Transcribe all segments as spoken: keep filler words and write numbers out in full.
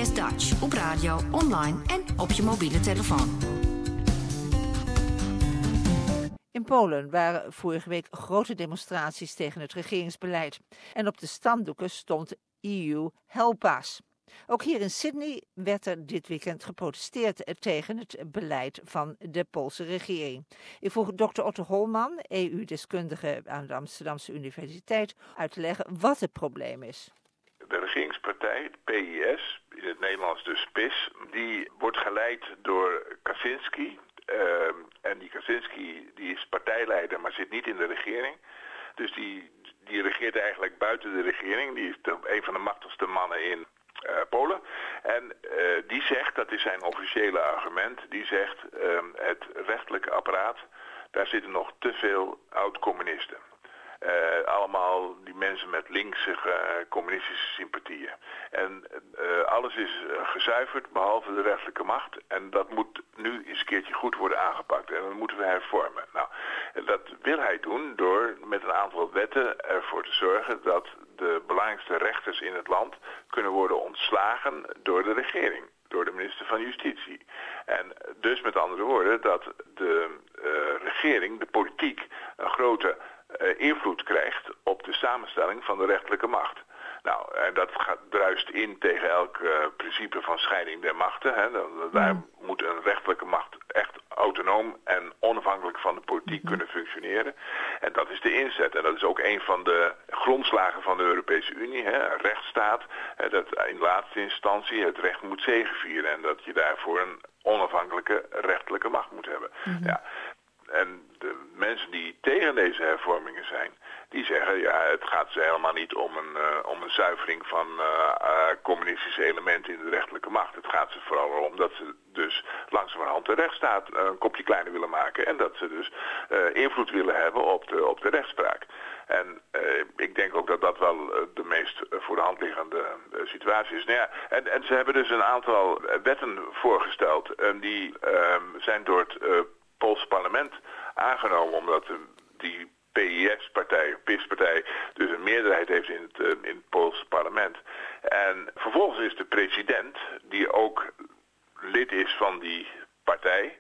S Dutch op radio, online en op je mobiele telefoon. In Polen waren vorige week grote demonstraties tegen het regeringsbeleid. En op de stamdoeken stond E U Help Us. Ook hier in Sydney werd er dit weekend geprotesteerd tegen het beleid van de Poolse regering. Ik vroeg dokter Otto Holman, E U-deskundige aan de Amsterdamse Universiteit, uit te leggen wat het probleem is. De regeringspartij, het P I S, in het Nederlands dus P I S, die wordt geleid door Kaczynski. Uh, en die Kaczynski die is partijleider, maar zit niet in de regering. Dus die, die regeert eigenlijk buiten de regering. Die is de, een van de machtigste mannen in uh, Polen. En uh, die zegt, dat is zijn officiële argument, die zegt uh, het rechtelijke apparaat, daar zitten nog te veel oud-communisten. Uh, allemaal die mensen met linkse uh, communistische sympathieën. En uh, alles is uh, gezuiverd, behalve de rechterlijke macht. En dat moet nu eens een keertje goed worden aangepakt. En dat moeten we hervormen. Nou, dat wil hij doen door met een aantal wetten ervoor te zorgen dat de belangrijkste rechters in het land kunnen worden ontslagen door de regering. Door de minister van Justitie. En dus met andere woorden dat de uh, regering, de politiek, een grote uh, invloed krijgt op de samenstelling van de rechterlijke macht. Nou, en dat gaat, druist in tegen elk uh, principe van scheiding der machten. Hè. Daar mm. moet een rechterlijke macht echt autonoom en onafhankelijk van de politiek mm. kunnen functioneren. En dat is de inzet. En dat is ook een van de grondslagen van de Europese Unie. Hè. Een rechtsstaat, hè, dat in laatste instantie het recht moet zegevieren. En dat je daarvoor een onafhankelijke rechterlijke macht moet hebben. Mm. Ja. En de mensen die tegen deze hervormingen zijn, die zeggen, ja, het gaat ze helemaal niet om een, uh, om een zuivering van uh, uh, communistische elementen in de rechterlijke macht. Het gaat ze vooral om dat ze dus langzamerhand de rechtsstaat uh, een kopje kleiner willen maken. En dat ze dus uh, invloed willen hebben op de, op de rechtspraak. En uh, ik denk ook dat dat wel uh, de meest uh, voor de hand liggende uh, situatie is. Nou ja, en, en ze hebben dus een aantal uh, wetten voorgesteld. En die uh, zijn door het uh, Poolse parlement aangenomen omdat uh, die P I S-partij, P I S-partij, dus een meerderheid heeft in het, uh, in het Poolse parlement. En vervolgens is de president, die ook lid is van die partij,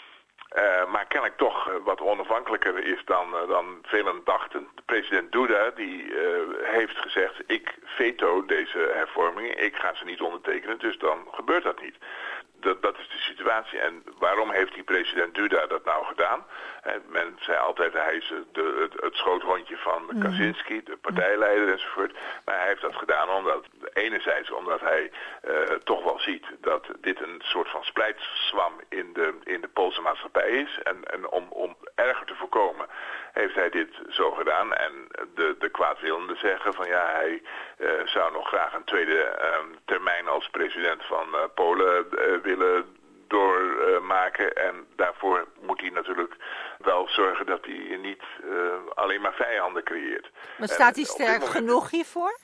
uh, maar kennelijk toch uh, wat onafhankelijker is dan, uh, dan velen dachten. De president Duda, die uh, heeft gezegd, ik veto deze hervormingen, ik ga ze niet ondertekenen, dus dan gebeurt dat niet. Dat, dat is de situatie. En waarom heeft die president Duda dat nou gedaan? En men zei altijd, hij is de, het, het schoothondje van Kaczynski, de partijleider enzovoort. Maar hij heeft dat gedaan omdat, enerzijds omdat hij uh, toch wel ziet dat dit een soort van splijtswam in de, in de Poolse maatschappij is. En, en om, om erger te voorkomen heeft hij dit zo gedaan. En de, de kwaadwillenden zeggen van ja, hij uh, zou nog graag een tweede uh, termijn als president van uh, Polen uh, willen doormaken. Uh, en daarvoor moet hij natuurlijk wel zorgen dat hij niet uh, alleen maar vijanden creëert. Maar staat hij en, sterk moment, genoeg hiervoor?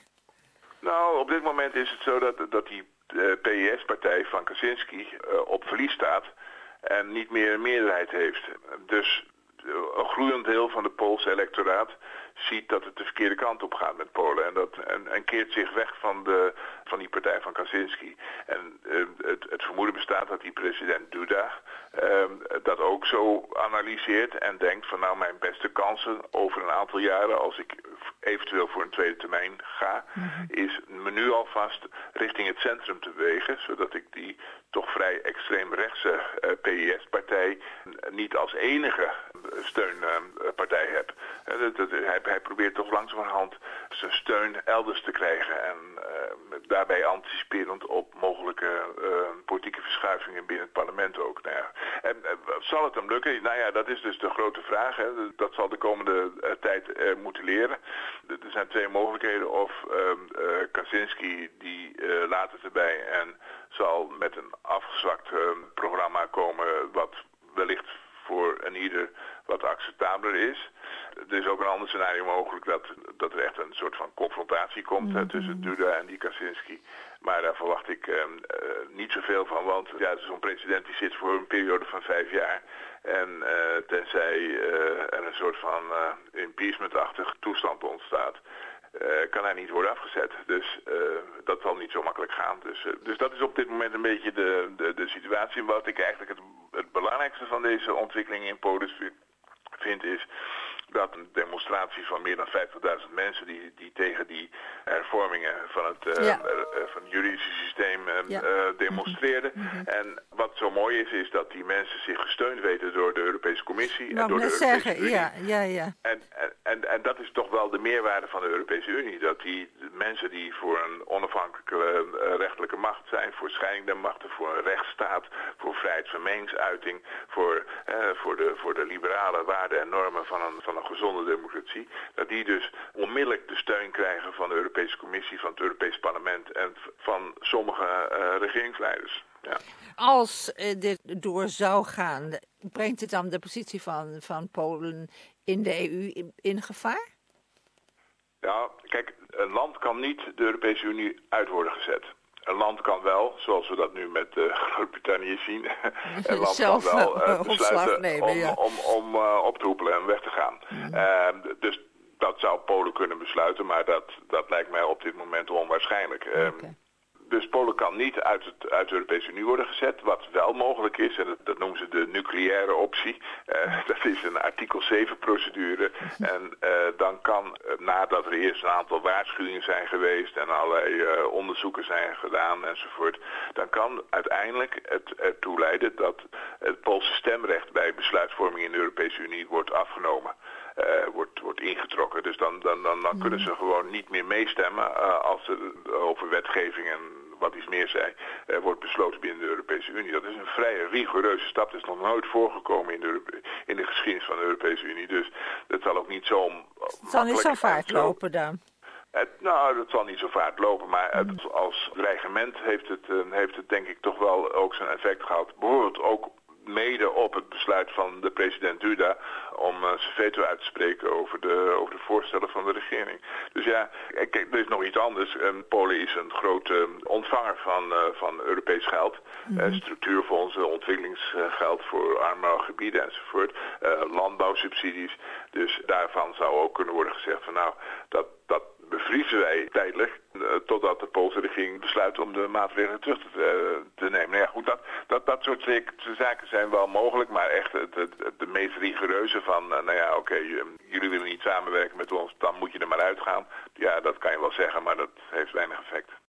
Nou, op dit moment is het zo dat, dat die uh, P I S-partij van Kaczynski uh, op verlies staat en niet meer een meerderheid heeft. Dus een groeiend deel van de Poolse electoraat ziet dat het de verkeerde kant op gaat met Polen. En, dat, en, en keert zich weg van, de, van die partij van Kaczynski. En uh, het, het vermoeden bestaat dat die president Duda uh, dat ook zo analyseert en denkt van nou mijn beste kansen over een aantal jaren als ik eventueel voor een tweede termijn ga, mm-hmm. is me nu alvast richting het centrum te bewegen, zodat ik die toch vrij extreemrechtse uh, P I S-partij niet als enige steunpartij uh, heb. Uh, dat, dat, hij, hij probeert toch langzamerhand zijn steun elders te krijgen en uh, daarbij anticiperend op mogelijke uh, politieke verschuivingen binnen het parlement ook. Nou ja. En uh, zal het hem lukken? Nou ja, dat is dus de grote vraag. Hè. Dat zal de komende uh, tijd uh, moeten leren. Er zijn twee mogelijkheden. Of uh, uh, Kaczynski die uh, laat het erbij en zal met een afgezwakt uh, programma komen wat wellicht voor een ieder wat acceptabeler is. Er is ook een ander scenario mogelijk dat, dat er echt een soort van confrontatie komt mm-hmm. hè, tussen Duda en die Kaczynski. Maar daar verwacht ik uh, uh, niet zoveel van, want ja, zo'n president die zit voor een periode van vijf jaar. En uh, tenzij uh, er een soort van uh, impeachment-achtig toestand ontstaat, Uh, kan hij niet worden afgezet. Dus uh, dat zal niet zo makkelijk gaan. Dus, uh, dus dat is op dit moment een beetje de, de, de situatie. En wat ik eigenlijk het, het belangrijkste van deze ontwikkeling in Polen vind is dat een demonstratie van meer dan vijftigduizend mensen die, die tegen die hervormingen van het, uh, ja. uh, van het juridische systeem uh, ja. uh, demonstreerden. Mm-hmm. En wat zo mooi is, is dat die mensen zich gesteund weten door de Europese Commissie nou, en door de Europese zeggen, Unie. Ja, ja, ja. En, en, en, en dat is toch wel de meerwaarde van de Europese Unie. Dat die mensen die voor een onafhankelijke uh, rechtelijke macht zijn, voor scheiding der machten, voor een rechtsstaat, voor vrijheid van meningsuiting, voor, uh, voor, de, voor de liberale waarden en normen van een, van een gezonde democratie, dat die dus onmiddellijk de steun krijgen van de Europese Commissie, van het Europees Parlement en van sommige uh, regeringsleiders. Ja. Als uh, dit door zou gaan, brengt het dan de positie van, van Polen in de E U in, in gevaar? Ja, kijk, een land kan niet de Europese Unie uit worden gezet. Een land kan wel, zoals we dat nu met uh, Groot-Brittannië zien, een land Zelf kan wel uh, besluiten nemen, om, ja. om, om uh, op te hoepelen en weg te gaan. Mm. Uh, dus dat zou Polen kunnen besluiten, maar dat, dat lijkt mij op dit moment onwaarschijnlijk. Okay. Um, Dus Polen kan niet uit, het, uit de Europese Unie worden gezet. Wat wel mogelijk is, en dat, dat noemen ze de nucleaire optie. Uh, dat is een artikel zeven procedure. En uh, dan kan, uh, nadat er eerst een aantal waarschuwingen zijn geweest en allerlei uh, onderzoeken zijn gedaan enzovoort, dan kan uiteindelijk het ertoe leiden dat het Poolse stemrecht bij besluitvorming in de Europese Unie wordt afgenomen. Uh, wordt, wordt ingetrokken. Dus dan, dan, dan, dan kunnen ze gewoon niet meer meestemmen uh, als er over wetgeving en wat iets meer zei, uh, wordt besloten binnen de Europese Unie. Dat is een vrij rigoureuze stap. Dat is nog nooit voorgekomen in de, in de geschiedenis van de Europese Unie. Dus dat zal ook niet zo Het zal niet zo vaart lopen dan. Het, nou, dat zal niet zo vaart lopen, maar het, als dreigement heeft het, uh, heeft het denk ik toch wel ook zijn effect gehad. Bijvoorbeeld ook mede op het besluit van de president Duda om uh, zijn veto uit te spreken over de, over de voorstellen van de regering. Dus ja, kijk, er is nog iets anders. Um, Polen is een grote uh, ontvanger van, uh, van Europees geld. Mm-hmm. Uh, structuurfondsen, ontwikkelingsgeld voor arme gebieden enzovoort. Uh, landbouwsubsidies. Dus daarvan zou ook kunnen worden gezegd van nou, dat, dat bevriezen wij tijdelijk uh, totdat de Poolse regering besluit om de maatregelen terug te, uh, te nemen. Nou ja, goed, dat, dat, dat soort zaken zijn wel mogelijk, maar echt het, het, het, de meest rigoureuze van, uh, nou ja, oké, okay, jullie willen niet samenwerken met ons, dan moet je er maar uitgaan. Ja, dat kan je wel zeggen, maar dat heeft weinig effect.